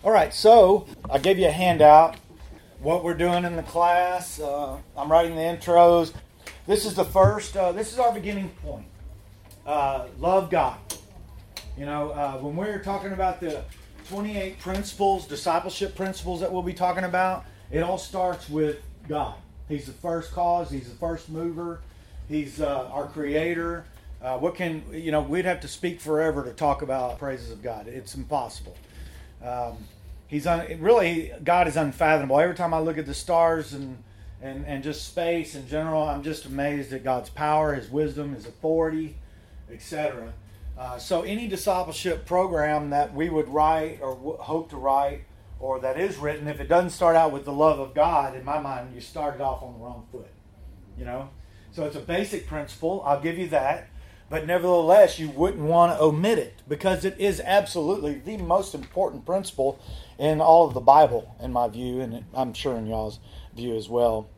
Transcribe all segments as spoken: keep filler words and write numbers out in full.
All right, so I gave you a handout. What we're doing in the class. Uh, I'm writing the intros. This is the first. Uh, this is our beginning point. Uh, love God. You know, uh, when we're talking about the twenty-eight principles, discipleship principles that we'll be talking about, it all starts with God. He's the first cause. He's the first mover. He's uh, our creator. Uh, what can, you know, we'd have to speak forever to talk about praises of God. It's impossible. Um, he's un, really, God is unfathomable. Every time I look at the stars and, and, and just space in general, I'm just amazed at God's power, His wisdom, His authority, et cetera. Uh, so any discipleship program that we would write or w- hope to write or that is written, if it doesn't start out with the love of God, in my mind, you started off on the wrong foot. You know? So it's a basic principle. I'll give you that. But nevertheless, you wouldn't want to omit it because it is absolutely the most important principle in all of the Bible, in my view, and I'm sure in y'all's view as well.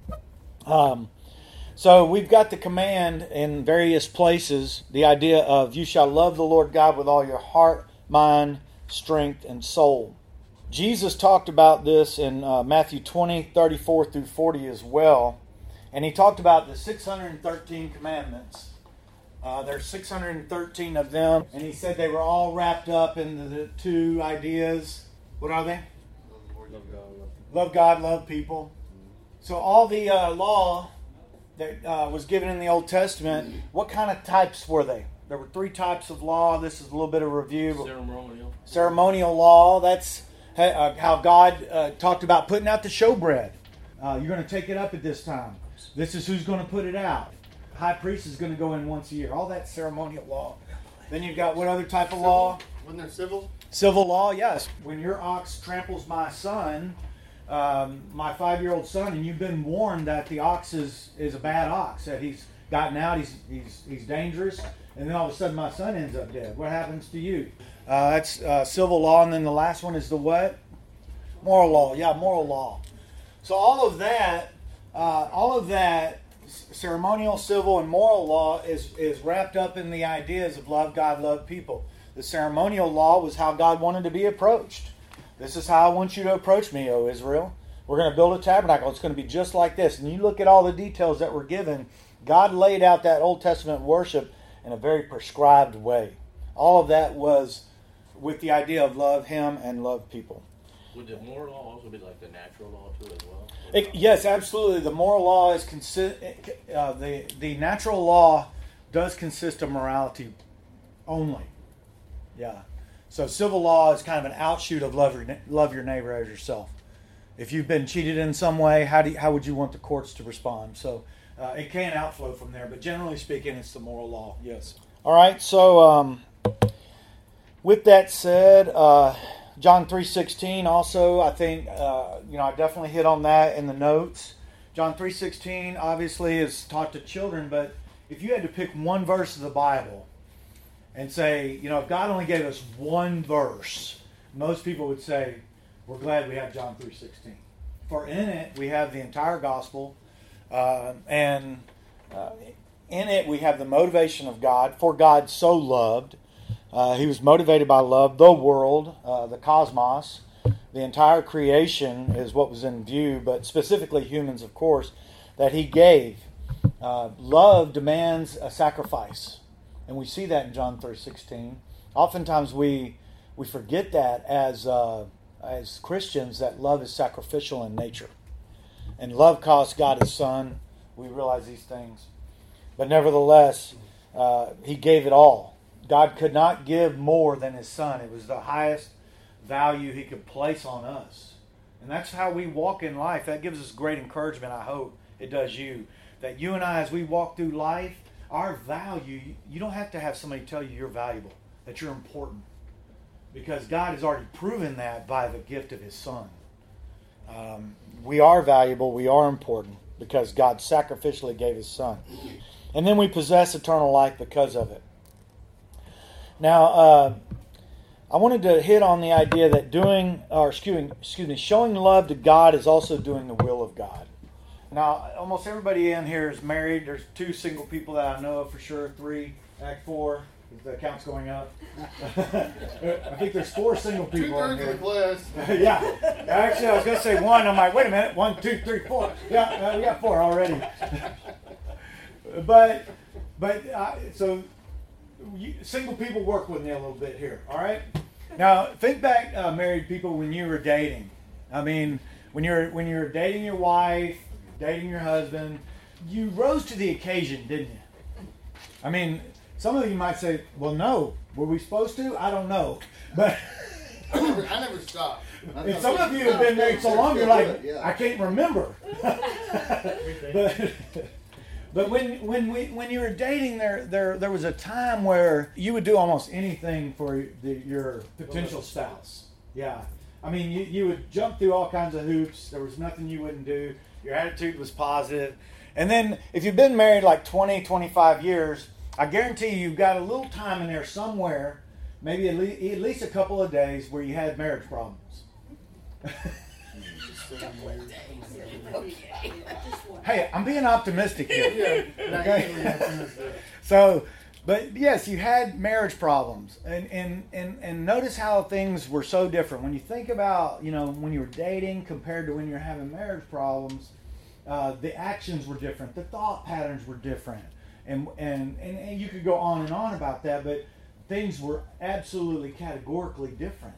Um, so we've got the command in various places, the idea of you shall love the Lord God with all your heart, mind, strength, and soul. Jesus talked about this in uh, Matthew twenty, thirty-four through forty as well. And he talked about the six hundred thirteen commandments. Uh, there's six hundred thirteen of them, and he said they were all wrapped up in the two ideas. What are they? Love God, love people. Love God, love people. So all the uh, law that uh, was given in the Old Testament, what kind of types were they? There were three types of law. This is a little bit of review. Ceremonial. Ceremonial law, that's uh, how God uh, talked about putting out the showbread. Uh, you're going to take it up at this time. This is who's going to put it out. High priest is going to go in once a year. All that ceremonial law. Then you've got what other type of law? Wasn't there civil? Civil law, yes. When your ox tramples my son, um, my five-year-old son, and you've been warned that the ox is, is a bad ox, that he's gotten out, he's, he's, he's dangerous, and then all of a sudden my son ends up dead. What happens to you? Uh, that's uh, civil law, and then the last one is the what? Moral law. Yeah, moral law. So all of that, uh, all of that, ceremonial, civil, and moral law is, is wrapped up in the ideas of love God, love people. The ceremonial law was how God wanted to be approached. This is how I want you to approach me, O Israel. We're going to build a tabernacle. It's going to be just like this. And you look at all the details that were given. God laid out that Old Testament worship in a very prescribed way. All of that was with the idea of love Him and love people. Would the moral law also be like the natural law too as well? It, yes, absolutely. The moral law is consi- uh, the the natural law does consist of morality only. Yeah. So civil law is kind of an outshoot of love your love your neighbor as yourself. If you've been cheated in some way, how do you, how would you want the courts to respond? So uh, it can outflow from there, but generally speaking, it's the moral law. Yes. All right. So um, with that said. Uh, John three sixteen also, I think, uh, you know, I definitely hit on that in the notes. John three sixteen obviously is taught to children, but if you had to pick one verse of the Bible and say, you know, if God only gave us one verse, most people would say, we're glad we have John three sixteen. For in it, we have the entire gospel, uh, and uh, in it we have the motivation of God, for God so loved. Uh, he was motivated by love. The world, uh, the cosmos, the entire creation is what was in view, but specifically humans, of course, that He gave. Uh, love demands a sacrifice, and we see that in John three sixteen. Oftentimes we we forget that as uh, as Christians, that love is sacrificial in nature, and love cost God His Son. We realize these things, but nevertheless, uh, He gave it all. God could not give more than His Son. It was the highest value He could place on us. And that's how we walk in life. That gives us great encouragement, I hope it does you. That you and I, as we walk through life, our value, you don't have to have somebody tell you you're valuable, that you're important. Because God has already proven that by the gift of His Son. Um, we are valuable, we are important, because God sacrificially gave His Son. And then we possess eternal life because of it. Now, uh, I wanted to hit on the idea that doing, or excuse me, excuse me, showing love to God is also doing the will of God. Now, almost everybody in here is married. There's two single people that I know of for sure. Three, act four. Is the count's going up? I think there's four single people in here. Two thirds of the class. Yeah. Actually, I was going to say one. I'm like, wait a minute. One, two, three, four. Yeah, uh, we got four already. but, but uh, so you, single people work with me a little bit here. All right. Now think back, uh, married people, when you were dating. I mean, when you're when you're dating your wife, dating your husband, you rose to the occasion, didn't you? I mean, some of you might say, well, no. Were we supposed to? I don't know. But I never, I never stopped. and some of you have been married so long, you're like, I can't remember. but but when when we when you were dating, there there there was a time where you would do almost anything for the, your potential spouse. Yeah. I mean, you, you would jump through all kinds of hoops. There was nothing you wouldn't do. Your attitude was positive. And then if you've been married like twenty, twenty-five years, I guarantee you you've got a little time in there somewhere, maybe at least, at least a couple of days, where you had marriage problems. Hey, I'm being optimistic here. Okay? So, but yes, you had marriage problems, and, and, and, and notice how things were so different. When you think about, you know, when you were dating compared to when you're having marriage problems, uh, the actions were different, the thought patterns were different, and, and, and, and you could go on and on about that, but things were absolutely categorically different.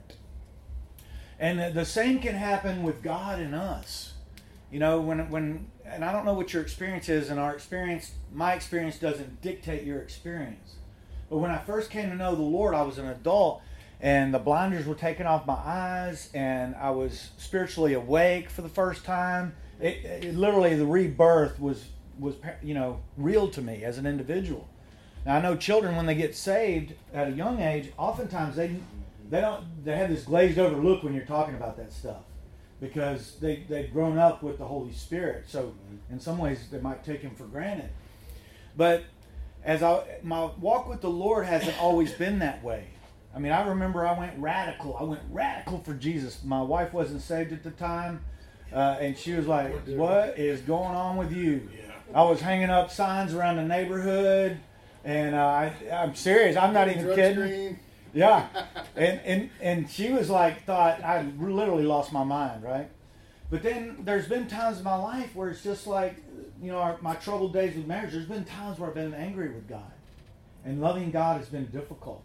And the same can happen with God and us. You know, when, when, and I don't know what your experience is, and our experience, my experience doesn't dictate your experience. But when I first came to know the Lord, I was an adult, and the blinders were taken off my eyes, and I was spiritually awake for the first time. It, it literally, the rebirth was, was, you know, real to me as an individual. Now, I know children, when they get saved at a young age, oftentimes they, they don't, they have this glazed over look when you're talking about that stuff, because they, they've grown up with the Holy Spirit. So in some ways they might take him for granted. But as I, my walk with the Lord hasn't always been that way. I mean, I remember I went radical. I went radical for Jesus. My wife wasn't saved at the time. Uh, and she was like, what is going on with you? I was hanging up signs around the neighborhood. And uh, I, I'm serious. I'm not even kidding. Yeah, and, and and she was like, thought I literally lost my mind, right? But then there's been times in my life where it's just like, you know, our, my troubled days with marriage, there's been times where I've been angry with God. And loving God has been difficult.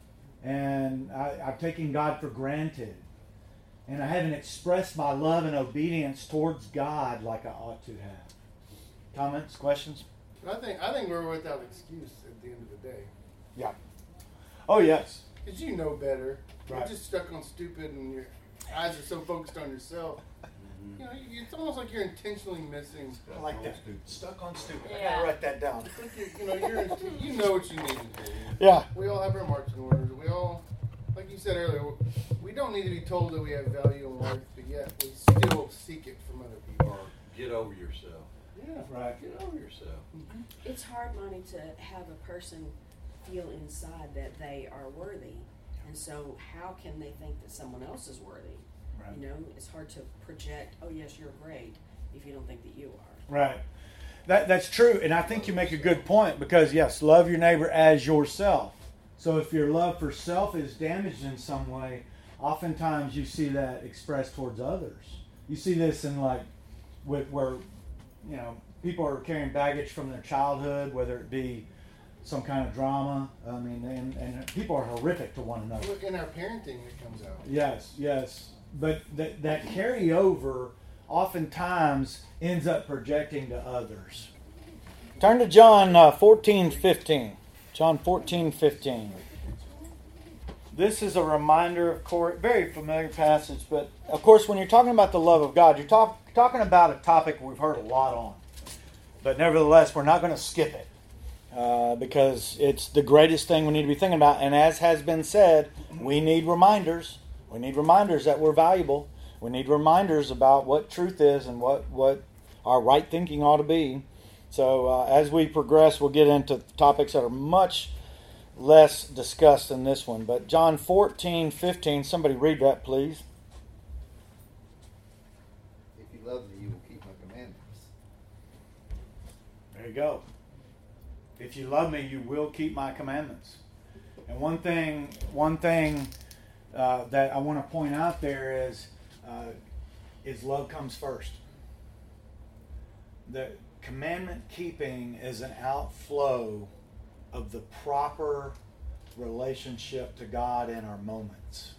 And I, I've taken God for granted. And I haven't expressed my love and obedience towards God like I ought to have. Comments, questions? I think I think we're without excuse at the end of the day. Yeah. Oh, yes. Because you know better. Right. You're just stuck on stupid and your eyes are so focused on yourself. Mm-hmm. You know, it's almost like you're intentionally missing. I like that. Stuck on stupid. Yeah. I gotta write that down. It's like you're, you know, you're you know what you need to do. Yeah. We all have our marching orders. We all, like you said earlier, we don't need to be told that we have value in life, but yet we still seek it from other people. Or get over yourself. Yeah, right. Get over yourself. Mm-hmm. It's hard, Monty, to have a person feel inside that they are worthy. And so how can they think that someone else is worthy? Right. You know, it's hard to project, oh yes, you're great, if you don't think that you are. Right. That that's true, and I think you make a good point, because yes, love your neighbor as yourself. So if your love for self is damaged in some way, oftentimes you see that expressed towards others. You see this in like with where, you know, people are carrying baggage from their childhood, whether it be some kind of drama. I mean, and, and people are horrific to one another. In our parenting, it comes out. Yes, yes. But that, that carryover oftentimes ends up projecting to others. Turn to John uh, fourteen fifteen. John fourteen fifteen. This is a reminder, of course, very familiar passage, but of course when you're talking about the love of God, you're talk, talking about a topic we've heard a lot on. But nevertheless, we're not going to skip it. Uh, because it's the greatest thing we need to be thinking about. And as has been said, we need reminders. We need reminders that we're valuable. We need reminders about what truth is and what, what our right thinking ought to be. So uh, as we progress, we'll get into topics that are much less discussed than this one. But John fourteen fifteen, somebody read that, please. If you love me, you will keep my commandments. There you go. If you love me, you will keep my commandments. And one thing, one thing uh, that I want to point out there is, uh, is love comes first. The commandment keeping is an outflow of the proper relationship to God in our moments.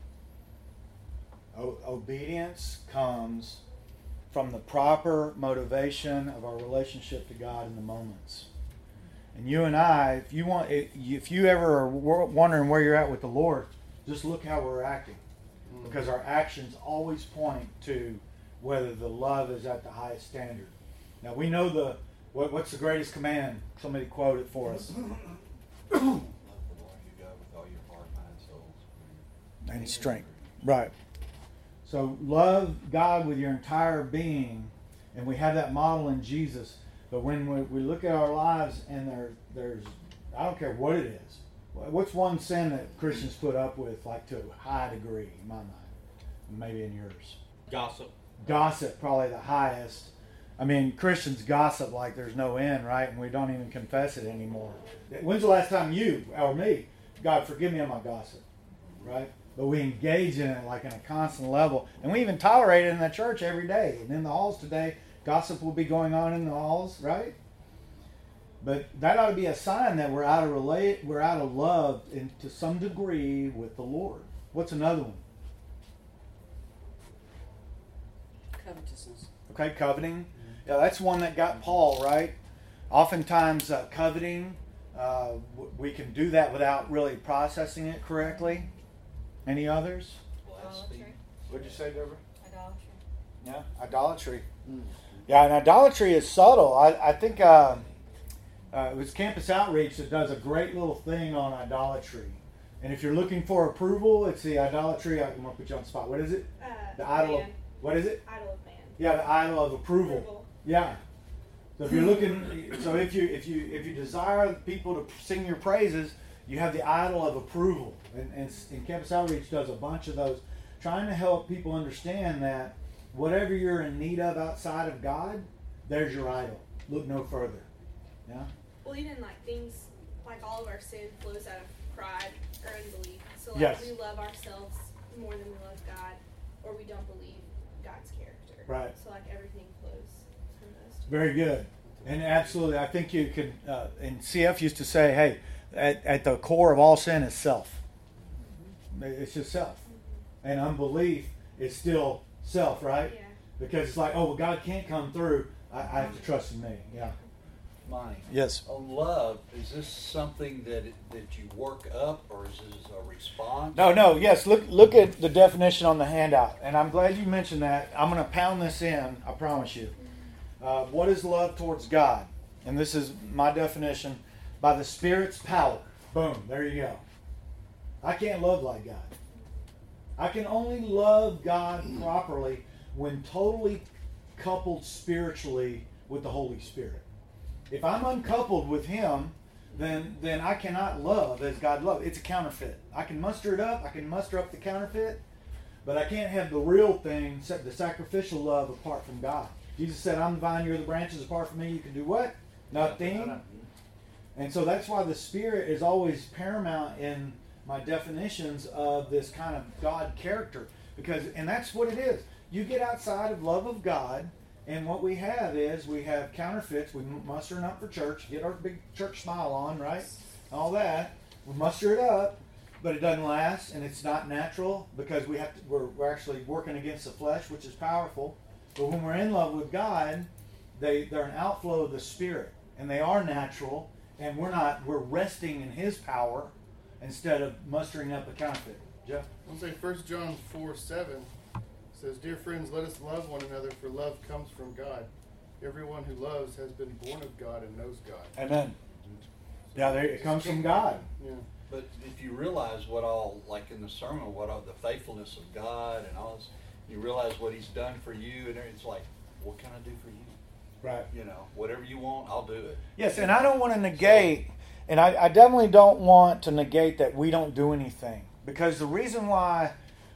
O- obedience comes from the proper motivation of our relationship to God in the moments. And you and I, if you want, if you ever are wondering where you're at with the Lord, just look how we're acting, because our actions always point to whether the love is at the highest standard. Now we know the what, what's the greatest command? Somebody quote it for us. Love the Lord your God with all your heart, mind, soul, spirit. And strength. Right. So love God with your entire being, and we have that model in Jesus. But when we, we look at our lives and there, there's, I don't care what it is. What's one sin that Christians put up with, like to a high degree, in my mind? Maybe in yours. Gossip. Gossip, probably the highest. I mean, Christians gossip like there's no end, right? And we don't even confess it anymore. When's the last time you, or me, God forgive me of my gossip, right? But we engage in it like in a constant level. And we even tolerate it in the church every day. And in the halls today, gossip will be going on in the halls, right? But that ought to be a sign that we're out of relate, we're out of love in, to some degree with the Lord. What's another one? Covetousness. Okay, coveting. Yeah, that's one that got Paul, right? Oftentimes, uh, coveting, uh, w- we can do that without really processing it correctly. Any others? Blasphemy. What'd you say, Deborah? Idolatry. Yeah, idolatry. Yeah, and idolatry is subtle. I, I think uh, uh, it was Campus Outreach that does a great little thing on idolatry. And if you're looking for approval, it's the idolatry. I'm going to put you on the spot. What is it? Uh, The idol. Of, man. what is it? Idol of man. Yeah, the idol of approval. Approval. Yeah. So if you're looking, so if you if you if you desire people to sing your praises, you have the idol of approval. And, and, and Campus Outreach does a bunch of those, trying to help people understand that whatever you're in need of outside of God, there's your idol. Look no further. Yeah. Well, even like things, like all of our sin flows out of pride or unbelief. So like Yes. we love ourselves more than we love God, or we don't believe God's character. Right. So like everything flows from those two. Very good. And absolutely, I think you could, uh, and C F used to say, hey, at, at the core of all sin is self. It's just self. And unbelief is still self, right? Yeah. Because it's like, oh, well, God can't come through. I, I have to trust in me. Yeah. Monty. Yes. On love, is this something that it, that you work up, or is this a response? No, no, yes. Look look at the definition on the handout. And I'm glad you mentioned that. I'm going to pound this in, I promise you. Uh, what is love towards God? And this is my definition. By the Spirit's power. Boom. There you go. I can't love like God. I can only love God properly when totally coupled spiritually with the Holy Spirit. If I'm uncoupled with Him, then then I cannot love as God loves. It's a counterfeit. I can muster it up. I can muster up the counterfeit, but I can't have the real thing, the sacrificial love apart from God. Jesus said, I'm the vine, you're the branches. Apart from me, you can do what? Nothing. And so that's why the Spirit is always paramount in my definitions of this kind of God character. Because, and that's what it is. You get outside of love of God, and what we have is we have counterfeits. We muster it up for church, get our big church smile on, right? All that. We muster it up, but it doesn't last, and it's not natural because we have to, we're, we're actually working against the flesh, which is powerful. But when we're in love with God, they, they're an outflow of the Spirit, and they are natural, and we're not, we're resting in His power instead of mustering up a counterfeit. Jeff? I'll say First John four seven says, Dear friends, let us love one another, for love comes from God. Everyone who loves has been born of God and knows God. Amen. Yeah, there, it comes from God. Yeah. But if you realize what all, like in the sermon, what all the faithfulness of God and all this, you realize what He's done for you, and it's like, what can I do for you? Right. You know, whatever you want, I'll do it. Yes, and I don't want to negate, and I, I definitely don't want to negate that we don't do anything. Because the reason why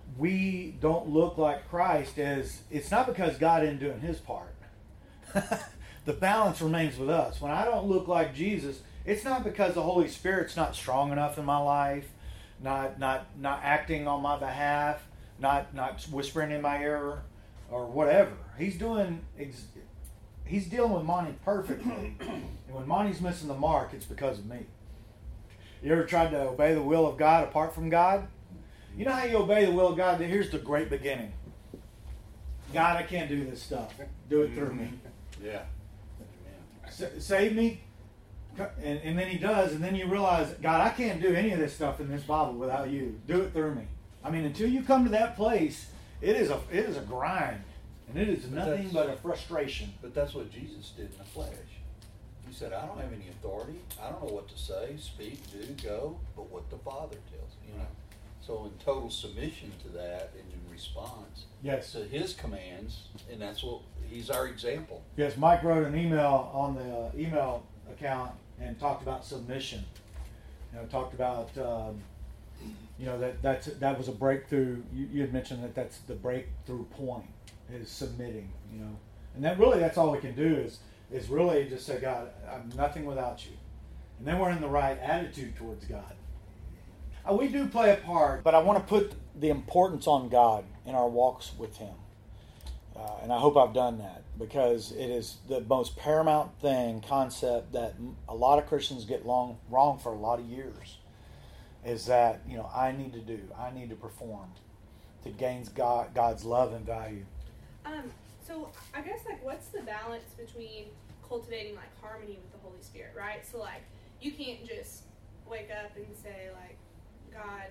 we don't look like Christ is, it's not because God isn't doing His part. the balance remains with us. When I don't look like Jesus, it's not because the Holy Spirit's not strong enough in my life, not not not acting on my behalf, not not whispering in my ear, or whatever. He's doing. Ex- he's dealing with Monty perfectly, and when Monty's missing the mark, it's because of me. You ever tried to obey the will of God apart from God? You know how you obey the will of God? Here's the great beginning. God, I can't do this stuff. Do it through me. Yeah. S- save me. And, and then he does, and then you realize, God, I can't do any of this stuff in this Bible without you. Do it through me. I mean, until you come to that place, it is a it is a grind, and it is But nothing that's- but a frustration. But that's what Jesus did in the flesh. He said, I don't have any authority. I don't know what to say, speak, do, go, but what the Father tells me. You know? So in total submission to that and in response Yes. to his commands, and that's what he's our example. Yes, Mike wrote an email on the uh, email account and talked about submission. You know, talked about um, you know that that's that was a breakthrough. You, you had mentioned that that's the breakthrough point is submitting. You know, and that really that's all we can do is is really just say, God, I'm nothing without you, and then we're in the right attitude towards God. Uh, we do play a part, but I want to put the importance on God in our walks with Him. Uh, and I hope I've done that because it is the most paramount thing, concept that a lot of Christians get long, wrong for a lot of years is that, you know, I need to do, I need to perform to gain God, God's love and value. Um, so I guess like what's the balance between cultivating like harmony with the Holy Spirit, right? So like you can't just wake up and say like, God,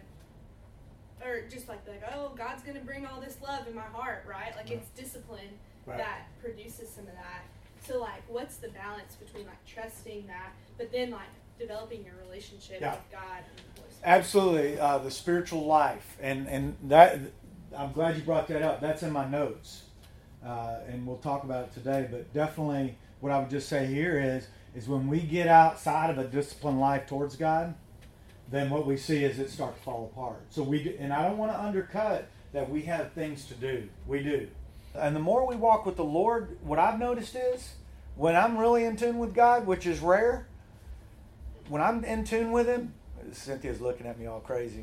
or just like, like, oh, God's going to bring all this love in my heart, right? Like, it's discipline Right. that produces some of that. So, like, what's the balance between, like, trusting that, but then, like, developing your relationship Yeah. with God and the Holy Spirit? Absolutely, uh, the spiritual life, and and that I'm glad you brought that up. That's in my notes, uh, and we'll talk about it today. But definitely, what I would just say here is is when we get outside of a disciplined life towards God, then what we see is it starts to fall apart. So we do, and I don't want to undercut that we have things to do. We do. And the more we walk with the Lord, what I've noticed is when I'm really in tune with God, which is rare, when I'm in tune with Him, Cynthia's looking at me all crazy.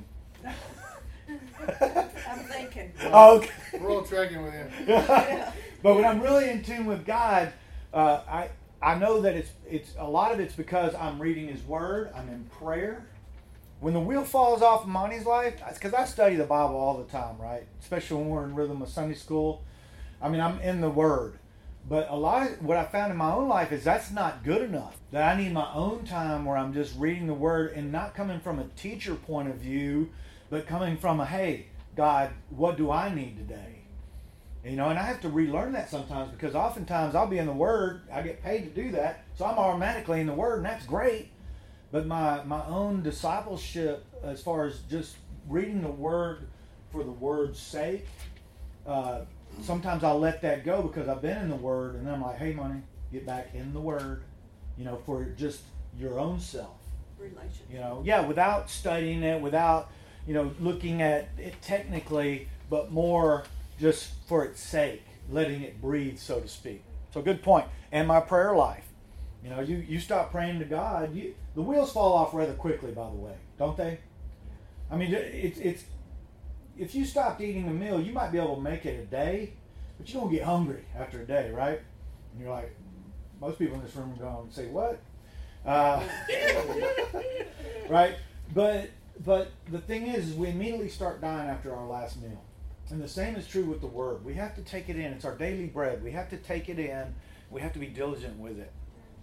I'm thinking. Oh, okay. We're all tracking with him. But when I'm really in tune with God, uh, I I know that it's it's a lot of it's because I'm reading His Word. I'm in prayer. When the wheel falls off in Monty's life, it's because I study the Bible all the time, right? Especially when we're in rhythm of Sunday school. I mean, I'm in the Word. But a lot of what I found in my own life is that's not good enough. That I need my own time where I'm just reading the Word and not coming from a teacher point of view, but coming from a, hey, God, what do I need today? You know, and I have to relearn that sometimes because oftentimes I'll be in the Word. I get paid to do that. So I'm automatically in the Word, and that's great. But my, my own discipleship, as far as just reading the Word for the Word's sake, uh, sometimes I'll let that go because I've been in the Word, and then I'm like, hey, Monty, get back in the Word, you know, for just your own self. Relationship. You know, yeah, without studying it, without, you know, looking at it technically, but more just for its sake, letting it breathe, so to speak. So good point. And my prayer life. You know, you, you stop praying to God, you, the wheels fall off rather quickly, by the way, don't they? I mean, it's it's if you stopped eating a meal, you might be able to make it a day, but you don't get hungry after a day, right? And you're like, most people in this room are going to say, what? Uh, right? But but the thing is, is, we immediately start dying after our last meal. And the same is true with the Word. We have to take it in. It's our daily bread. We have to take it in. We have to be diligent with it.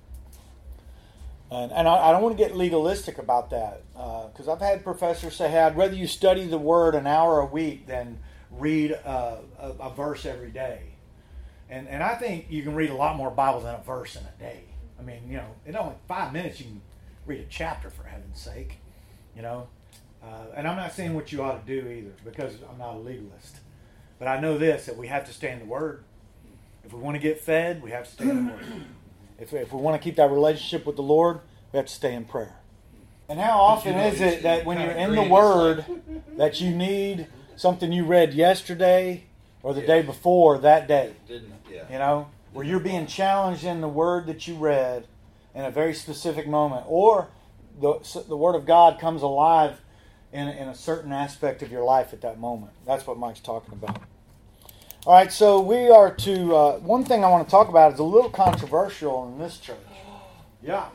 And, and I, I don't want to get legalistic about that because uh, I've had professors say, hey, I'd rather you study the Word an hour a week than read a, a, a verse every day. And and I think you can read a lot more Bible than a verse in a day. I mean, you know, in only five minutes you can read a chapter, for heaven's sake. You know, uh, and I'm not saying what you ought to do either because I'm not a legalist. But I know this, that we have to stay in the Word. If we want to get fed, we have to stay in the Word. If, if we want to keep that relationship with the Lord, we have to stay in prayer. And how often is it that when you're in the Word that you need something you read yesterday or the day before that day? Didn't, yeah. You know? where you're being challenged in the word that you read in a very specific moment, or the the Word of God comes alive in, in a certain aspect of your life at that moment. That's what Mike's talking about. All right, so we are to, uh, one thing I want to talk about is a little controversial in this church. Yeah.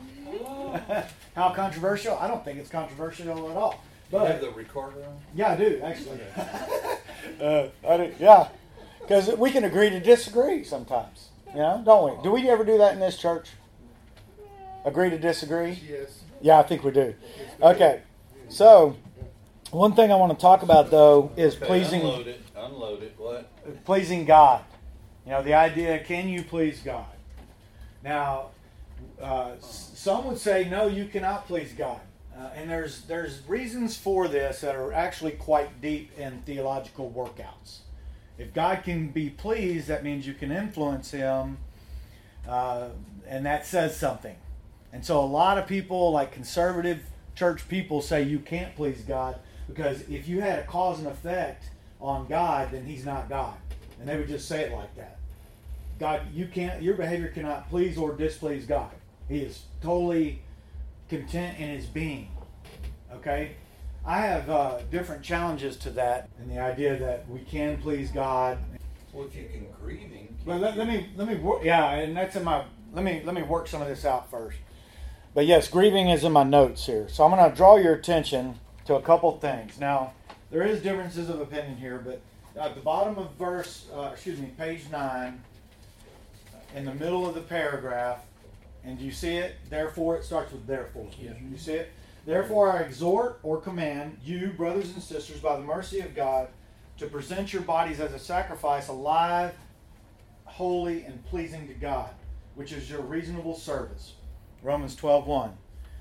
How controversial? I don't think it's controversial at all. Do you have But the recorder on? yeah, I do, actually. uh, I do, yeah. Because we can agree to disagree sometimes. You know, don't we? Do we ever do that in this church? Agree to disagree? Yes. Yeah, I think we do. Okay, so one thing I want to talk about though is Okay, pleasing Unload it. Unload it. What? pleasing God. You know, the idea: can you please God? Now, uh, s- some would say no, you cannot please God, uh, and there's there's reasons for this that are actually quite deep in theological workouts. If God can be pleased, that means you can influence Him, uh, and that says something. And so a lot of people, like conservative church people, say you can't please God because if you had a cause and effect on God, then He's not God. And they would just say it like that. God, you can't, your behavior cannot please or displease God. He is totally content in His being. Okay? I have uh, different challenges to that, and the idea that we can please God. Well, if you can grieve Him. Well, let, let me let me work. Yeah, and that's in my. Let me let me work some of this out first. But yes, grieving is in my notes here, so I'm going to draw your attention to a couple things. Now, there is differences of opinion here, but at the bottom of verse, uh, excuse me, page nine, in the middle of the paragraph, and do you see it? Therefore, it starts with therefore. Yeah. You see it? Therefore, I exhort or command you, brothers and sisters, by the mercy of God, to present your bodies as a sacrifice, alive, holy, and pleasing to God, which is your reasonable service. Romans twelve one.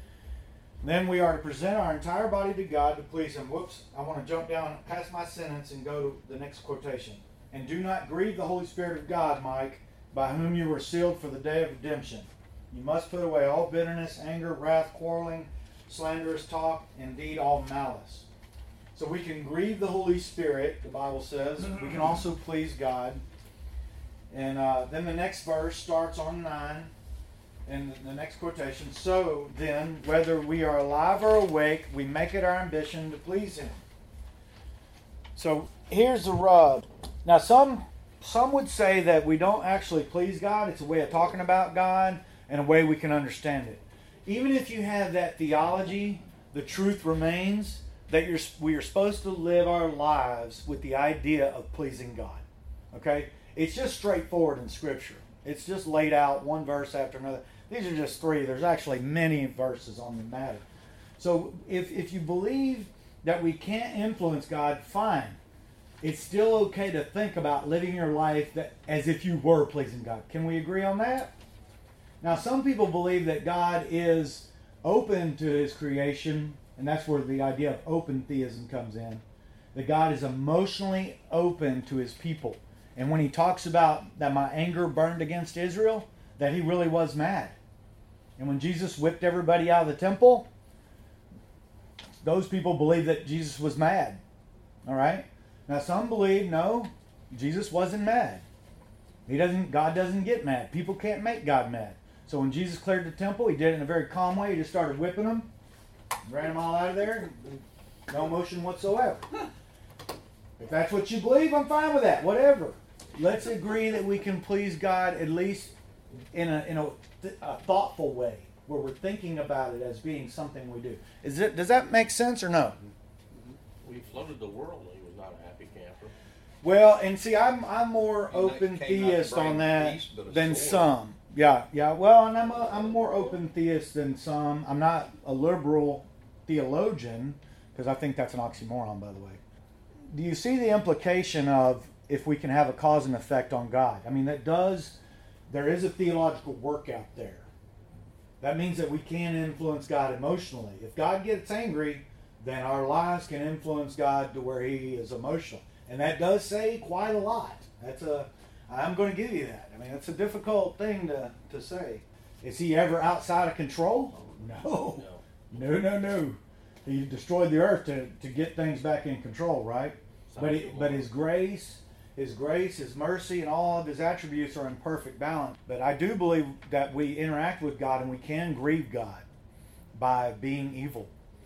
Then we are to present our entire body to God to please Him. Whoops, I want to jump down past my sentence and go to the next quotation. And do not grieve the Holy Spirit of God, Mike, by whom you were sealed for the day of redemption. You must put away all bitterness, anger, wrath, quarreling, slanderous talk, indeed all malice. So we can grieve the Holy Spirit, the Bible says. We can also please God. And uh, then the next verse starts on nine. In the next quotation, so then, whether we are alive or awake, we make it our ambition to please Him. So here's the rub. Now, some some would say that we don't actually please God. It's a way of talking about God and a way we can understand it. Even if you have that theology, the truth remains that you're, we are supposed to live our lives with the idea of pleasing God. Okay? It's just straightforward in Scripture. It's just laid out one verse after another. These are just three. There's actually many verses on the matter. So if, if you believe that we can't influence God, fine. It's still okay to think about living your life that, as if you were pleasing God. Can we agree on that? Now, some people believe that God is open to His creation, and that's where the idea of open theism comes in. That God is emotionally open to His people. And when He talks about that my anger burned against Israel, that He really was mad. And when Jesus whipped everybody out of the temple, those people believe that Jesus was mad. All right? Now some believe, no, Jesus wasn't mad. He doesn't. God doesn't get mad. People can't make God mad. So when Jesus cleared the temple, He did it in a very calm way. He just started whipping them, ran them all out of there, no emotion whatsoever. If that's what you believe, I'm fine with that. Whatever. Let's agree that we can please God at least in a in a, a thoughtful way, where we're thinking about it as being something we do. Is it? Does that make sense or no? We floated the world and He was not a happy camper. Well, and see, I'm I'm more And that open came not to theist bring on that peace, but a than sword. some. Yeah, yeah. Well, and I'm a, I'm more open theist than some. I'm not a liberal theologian because I think that's an oxymoron, by the way. Do you see the implication of if we can have a cause and effect on God? I mean, that does. There is a theological workout there. That means that we can influence God emotionally. If God gets angry, then our lives can influence God to where He is emotional. And that does say quite a lot. That's a, I'm going to give you that. I mean, that's a difficult thing to, to say. Is He ever outside of control? No. No. No, no, no. He destroyed the earth to, to get things back in control, right? But, he, but His grace, His grace, His mercy, and all of His attributes are in perfect balance. But I do believe that we interact with God and we can grieve God by being evil.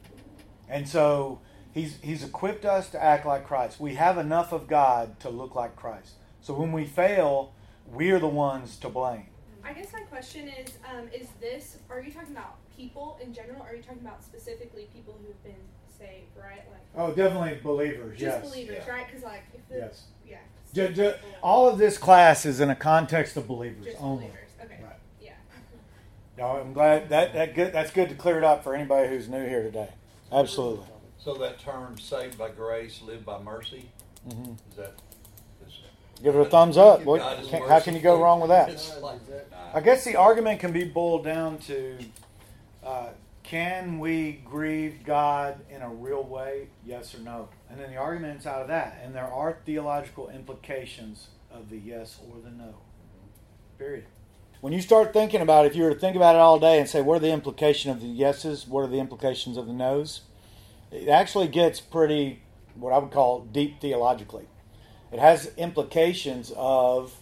And so He's He's equipped us to act like Christ. We have enough of God to look like Christ. So when we fail, we're the ones to blame. I guess my question is, um, is this, are you talking about people in general, or are you talking about specifically people who've been saved, right? Like, Oh, definitely believers, just yes. believers, Yeah. right? Because, like, if the, Yes. yeah. Ju- ju- all of this class is in a context of believers just only. believers. Okay. Right. Yeah. No, I'm glad that, that good, that's good to clear it up for anybody who's new here today. Absolutely. So that term, saved by grace, live by mercy, Mm-hmm. is that? Is, Give her a thumbs up. What, God is can, how can you go wrong with that? It's like, I guess the argument can be boiled down to, uh, can we grieve God in a real way? Yes or no? And then the argument's out of that. And there are theological implications of the yes or the no. Period. When you start thinking about it, if you were to think about it all day and say, what are the implications of the yeses? What are the implications of the nos? It actually gets pretty, what I would call, deep theologically. It has implications of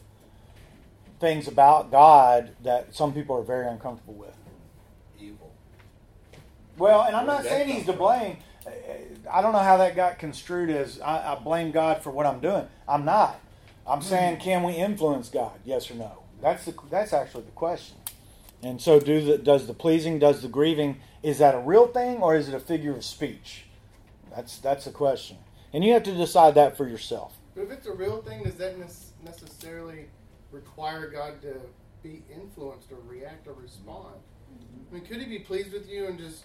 things about God that some people are very uncomfortable with. evil. Well, and I'm Where not did saying that he's come to blame. I don't know how that got construed as I, I blame God for what I'm doing. I'm not. I'm saying, can we influence God? Yes or no? That's the, that's actually the question. And so, do the, does the pleasing, does the grieving, is that a real thing or is it a figure of speech? That's that's the question, and you have to decide that for yourself. But if it's a real thing, does that ne- necessarily require God to be influenced or react or respond? I mean, could He be pleased with you and just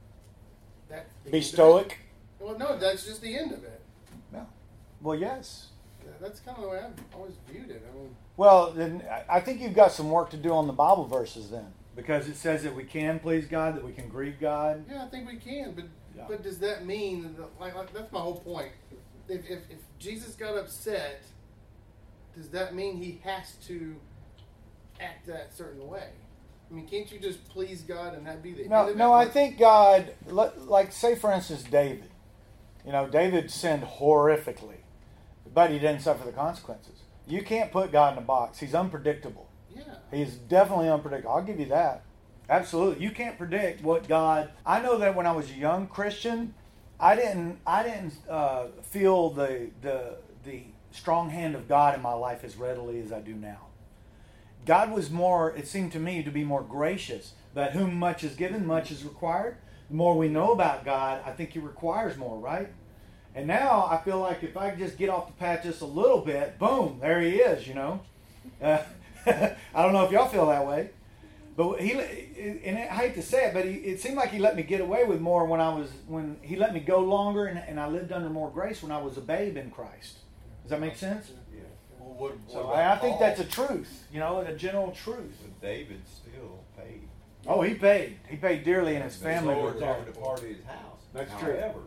that the Be end of it? stoic. Well, no, that's just the end of it. No. Well, yes. That's kind of the way I've always viewed it. I mean, Well, then I think you've got some work to do on the Bible verses then, because it says that we can please God, that we can grieve God. yeah, I think we can, but Yeah. but does that mean that, like, like that's my whole point? If, if if Jesus got upset, does that mean He has to act that certain way? I mean, can't you just please God and that be the No, end of no, it? I think God, like, say for instance, David. You know, David sinned horrifically, but he didn't suffer the consequences. You can't put God in a box. He's unpredictable. Yeah. He's definitely unpredictable. I'll give you that. Absolutely. You can't predict what God... I know that when I was a young Christian, I didn't I didn't uh, feel the, the, the strong hand of God in my life as readily as I do now. God was more, it seemed to me, to be more gracious. That whom much is given, much is required. The more we know about God, I think He requires more, right? And now I feel like if I just get off the path just a little bit, boom, there He is, you know. Uh, I don't know if y'all feel that way. But he, and I hate to say it, but he, it seemed like He let me get away with more when I was, when He let me go longer and, and I lived under more grace when I was a babe in Christ. Does that make sense? Yeah. Well, what, So what I, I about think Paul? that's a truth, you know, a general truth. But David still paid. Oh, he paid. He paid dearly, and his family The were Lord there. never departed his house. That's true. However,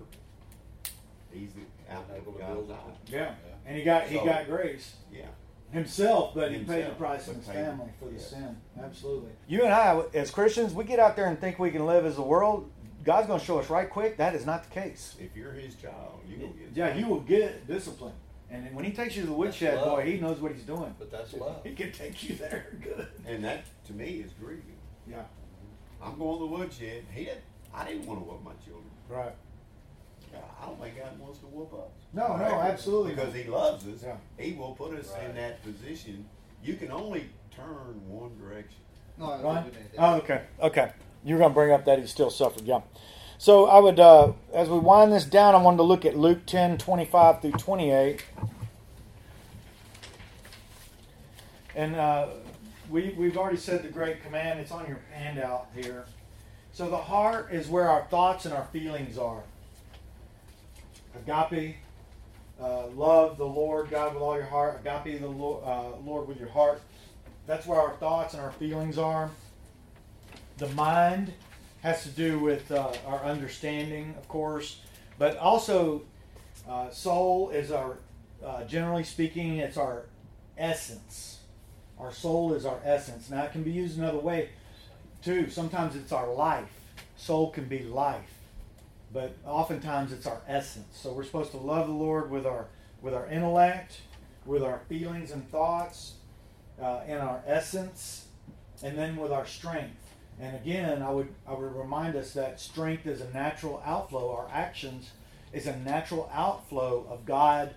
he's out Able to of build God's it. eye. Yeah, and he got he So- got grace Yeah. himself, but he paid the Himself, price in but his paid- family for the yes. sin. Absolutely. You and I, as Christians, we get out there and think we can live as the world. God's going to show us right quick that is not the case. If you're his child, you will get. Yeah, you will get discipline, and then when He takes you to the woodshed, That's love. boy, He knows what He's doing. But that's love. He can take you there good. And that to me is grieving. Yeah. I'm going to the woodshed. He didn't. I didn't want to whoop my children. Right. Yeah, I don't think God wants to whoop us. No, no, However, absolutely Because not. He loves us. Yeah. He will put us Right. in that position. You can only turn one direction. No, I Ron? don't do Oh, okay. Okay. You were going to bring up that He still suffered. Yeah. So I would, uh, as we wind this down, I wanted to look at Luke ten, twenty-five through twenty-eight. And uh, we, we've already said the great command. It's on your handout here. So the heart is where our thoughts and our feelings are. Agape, uh, love the Lord God with all your heart. Agape the Lord, uh, Lord with your heart. That's where our thoughts and our feelings are. The mind has to do with uh, our understanding, of course, but also uh, soul is our, uh, generally speaking, it's our essence. Our soul is our essence. Now, it can be used another way, too. Sometimes it's our life. Soul can be life, but oftentimes it's our essence. So we're supposed to love the Lord with our with our intellect, with our feelings and thoughts, uh, in our essence, and then with our strength. And again, I would I would remind us that strength is a natural outflow. Our actions is a natural outflow of God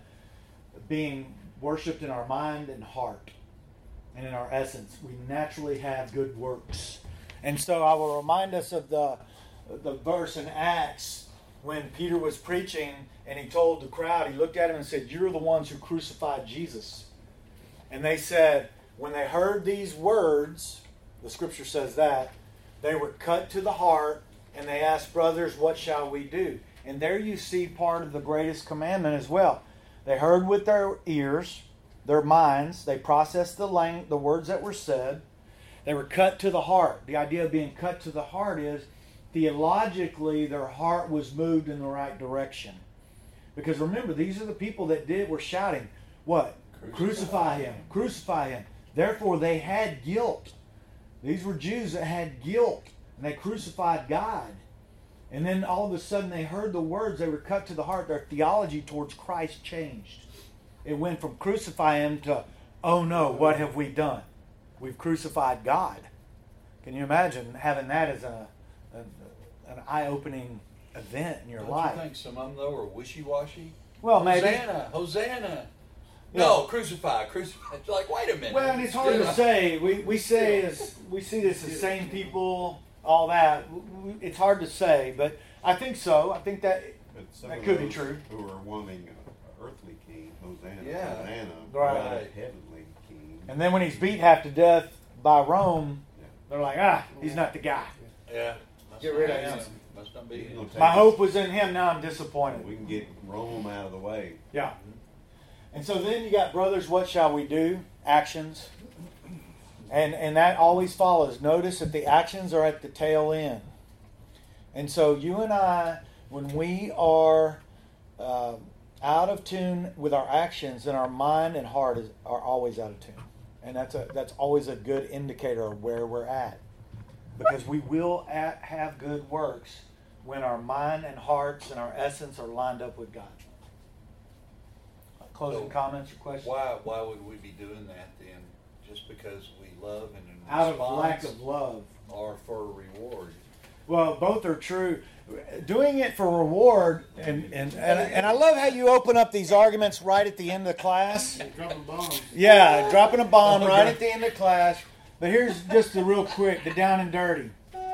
being worshipped in our mind and heart and in our essence. We naturally have good works. And so I will remind us of the the verse in Acts when Peter was preaching and he told the crowd, he looked at him and said, "You're the ones who crucified Jesus." And they said, when they heard these words, the scripture says that, they were cut to the heart and they asked, "Brothers, what shall we do?" And there you see part of the greatest commandment as well. They heard with their ears, their minds, they processed the lang- the words that were said. They were cut to the heart. The idea of being cut to the heart is, theologically, their heart was moved in the right direction. Because remember, these are the people that did were shouting, what? Crucify, Crucify him. Crucify him. Therefore, they had guilt. These were Jews that had guilt. And they crucified God. And then all of a sudden they heard the words. They were cut to the heart. Their theology towards Christ changed. It went from crucify him to, oh no, what have we done? We've crucified God. Can you imagine having that as a, a an eye-opening event in your Don't life? you think some of them, though, are wishy-washy? Well, maybe. Hosanna, Hosanna. No, crucify, crucify. It's like, wait a minute. Well, and it's hard to say. We we say as we see this as sane people, all that. It's hard to say, but I think so. I think that But some that of could be those true. Who are wanting an earthly king, Hosanna, Yeah. Hosanna, Right. not a heavenly king. And then when he's beat half to death by Rome, Yeah. they're like, ah, he's not the guy. Yeah. Must Get rid not of be him. him. Must not be He's him. gonna take My us- hope was in him. Now I'm disappointed. We can get Rome out of the way. Yeah. And so then you got, brothers, what shall we do? Actions. And and that always follows. Notice that the actions are at the tail end. And so you and I, when we are uh, out of tune with our actions, then our mind and heart is, are always out of tune. And that's a that's always a good indicator of where we're at. Because we will at, have good works when our mind and hearts and our essence are lined up with God. Closing So, comments or questions? Why, why would we be doing that then? Just because we love and in Out response, of lack of love. or for a reward? Well, both are true. Doing it for reward, and, and, and, and I love how you open up these arguments right at the end of the class. Dropping bombs. Yeah, dropping a bomb right at the end of class. But here's just the real quick, the down and dirty.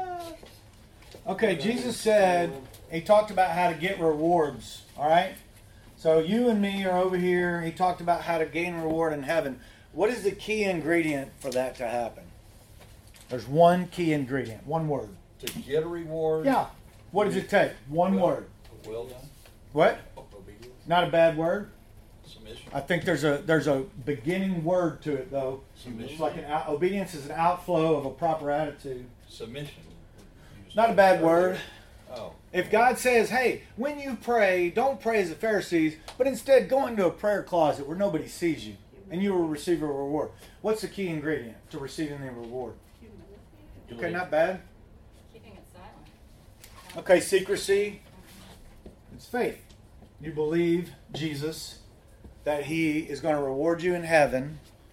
Okay, Jesus said, he talked about how to get rewards, all right? So you and me are over here. He talked about how to gain reward in heaven. What is the key ingredient for that to happen? There's one key ingredient, one word. To get a reward? Yeah. What does it take? One Well- word. Well done. What? Obedience. Not a bad word. Submission. I think there's a there's a beginning word to it though. Submission. It's like an out, obedience is an outflow of a proper attitude. Submission. You Not a bad word. Oh. If God says, "Hey, when you pray, don't pray as the Pharisees, but instead go into a prayer closet where nobody sees you, and you will receive a reward." What's the key ingredient to receiving the reward? Okay, not bad. Keeping it silent. Okay, secrecy. It's faith. You believe Jesus, that He is going to reward you in heaven.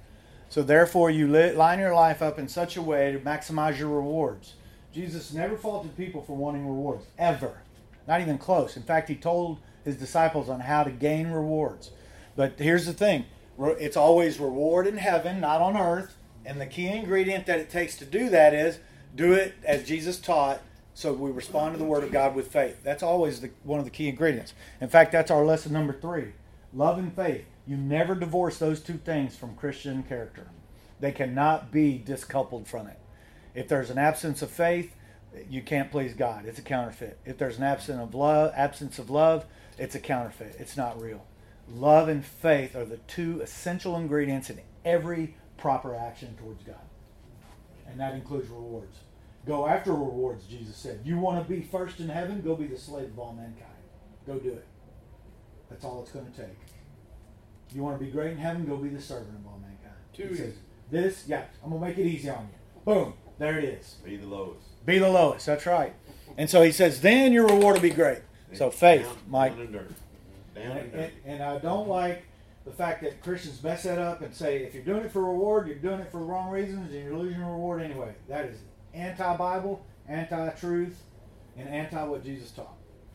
So therefore, you li- line your life up in such a way to maximize your rewards. Jesus never faulted people for wanting rewards, ever. Not even close. In fact, He told His disciples on how to gain rewards. But here's the thing. Re- It's always reward in heaven, not on earth. And the key ingredient that it takes to do that is do it as Jesus taught, so we respond to the Word of God with faith. That's always the, one of the key ingredients. In fact, that's our lesson number three. Love and faith. You never divorce those two things from Christian character. They cannot be discoupled from it. If there's an absence of faith, you can't please God. It's a counterfeit. If there's an absence of love, absence of love, it's a counterfeit. It's not real. Love and faith are the two essential ingredients in every proper action towards God. And that includes rewards. Go after rewards, Jesus said. You want to be first in heaven? Go be the slave of all mankind. Go do it. That's all it's going to take. You want to be great in heaven? Go be the servant of all mankind. Too He says, easy. this, yeah, I'm going to make it easy on you. Boom. There it is. Be the lowest. Be the lowest. That's right. And so he says, then your reward will be great. So faith, Down- Mike. Down and dirty. Down And, and dirty. and, and I don't like the fact that Christians mess that up and say if you're doing it for reward, you're doing it for the wrong reasons, and you're losing your reward anyway. That is anti-Bible, anti-truth, and anti what Jesus taught.